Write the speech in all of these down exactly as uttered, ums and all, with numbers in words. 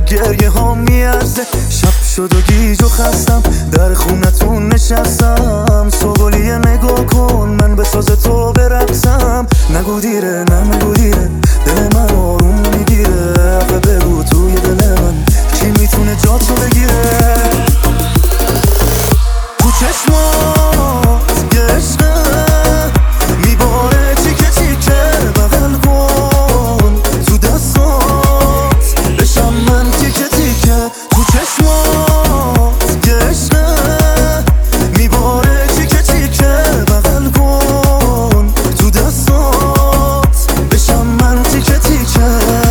گریه ها میارزه. شب شد و گیج و خستم در خونتون نشستم. سوگلیه نگاه کن من به ساز تو برقصم. نگو دیره نه نگو دیره دل من آروم میگیره. آخه بگو توی دل من کی میتونه جاتو بگیره. تو چشمات یه عشقه میباره تیکه تیکه بغل کن. تو دستات بشم من تیکه تیکه. تو چشمات یه عشقه میباره تیکه تیکه بغل کن. تو دستات بشم من تیکه تیکه.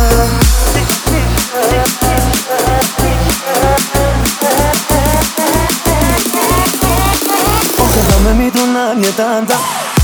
آخه همه میدونن یه دندم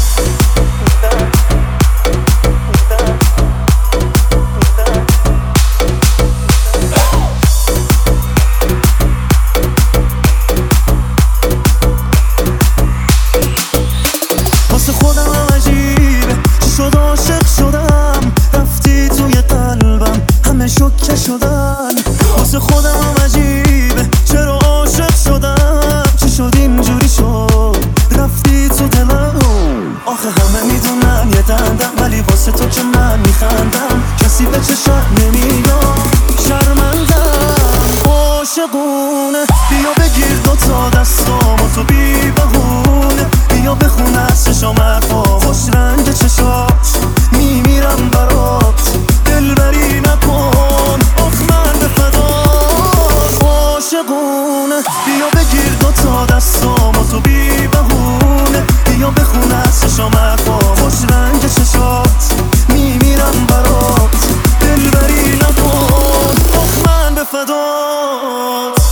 واسه خودم عجیبه چی شد عاشق شدم. رفتی توی قلبم همه شوکه شدن. واسه خودم عجیبه چرا عاشق شدم. چی شد اینجوری شد رفتی تو دلم. آخه همه میدونن یه دندم ولی واسه تو که من میخندم. کسی به چشم نمیگم شرمندم. عاشقونه بیا بگیر دوتا دستامو تو بی بهونه. بیا بخون از چشام حرفا خوش رنگ چشات میمیرم برات دلبری نکن. آخ من به فدات عاشقونه بیا بگیر دوتا دستامو تو بی بهونه. بیا بخون از چشام حرفا خوش رنگ چشات میمیرم برات دلبری نکن. آخ من به فدات.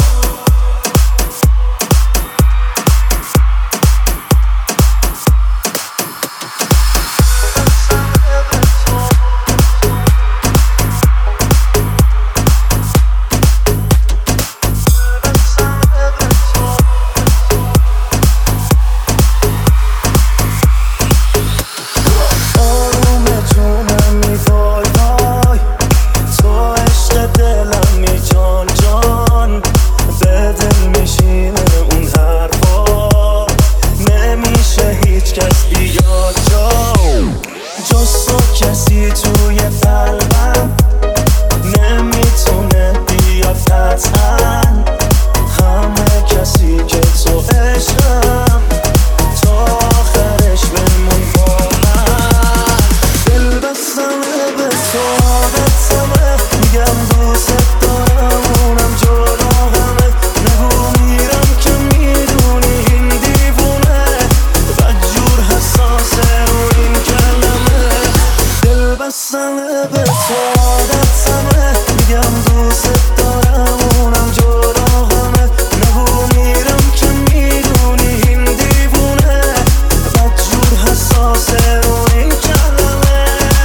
کسی توی قلبم نمیتونه بیاد قطعا. همه کسی که تو عشقم تا آخرش بمون با من. دل بستمه به تو عادتمه میگم دوست دارم اونم جدا همه. نگو میرم که میدونی این دیوونه بدجور حساسه رو این کلمه. دل بستمه به تو عادتمه میگم دوست دارم اونم جدا همه. نگو میرم که میدونی این دیوونه بدجور حساسه رو این کلمه.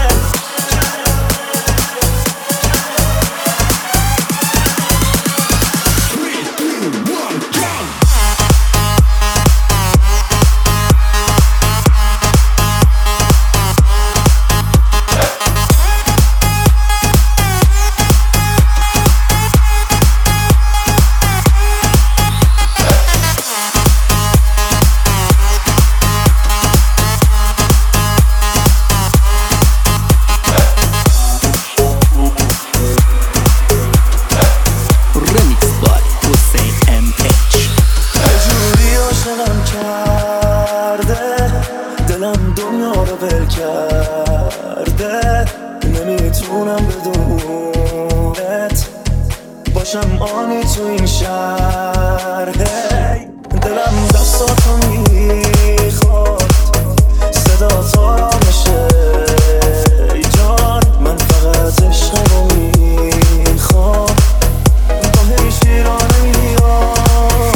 دلم دنیا رو ول کرده نمیتونم بدونت باشم آنی تو این شهر. دلم دستاتو میخواد صدا تو را بشه ای جان. من فقط عشق رو میخوام با هی شیرانه میاد.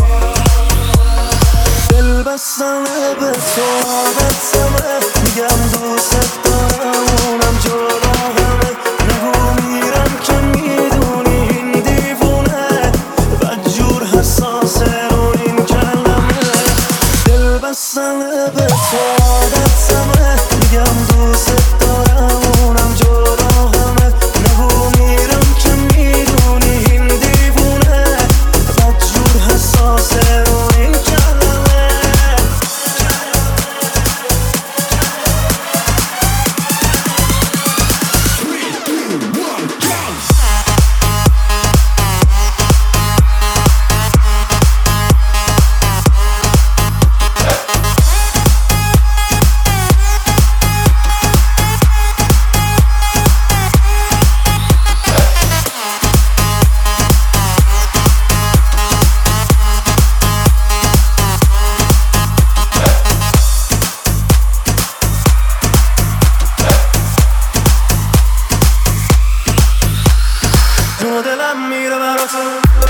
دل بستمه به تو عادتمه میگم دوست دارم اونم جدا همه. نگو میرم که میدونی این دیوونه بدجور حساسه رو این کلمه. دل بستمه دلم میره براتون.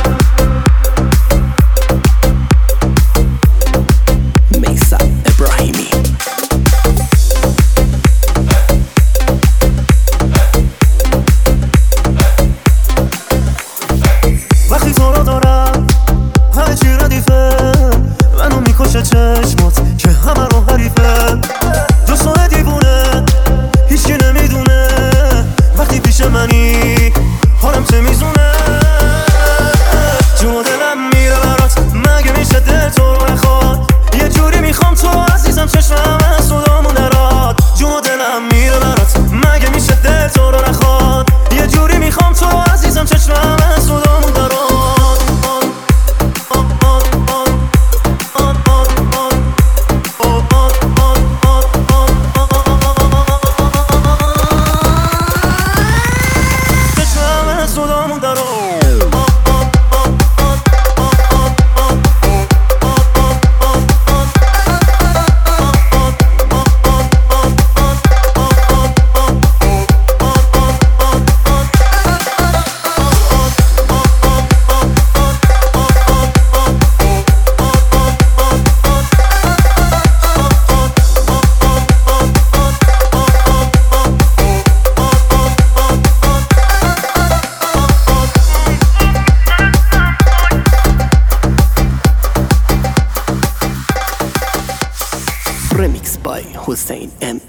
میثم ابراهیمی. وقتی تو رو دارم همه چی ردیفه، منو میکشه چشمات که همه رو حریفه. دوستان دیوونه هیچی نمیدونه، وقتی پیش منی حالم چه میزونه. جون دلم میره برات، مگه میشه دل تو رو نخواد؟ یه جوری میخوام تو عزیزم چشمم از صدامون نراد. جون دلم میره برات، مگه میشه دل تو رو نخواد؟ یه جوری میخوام تو عزیزم چشمم از صدامون نراد. Remix by Hussein M.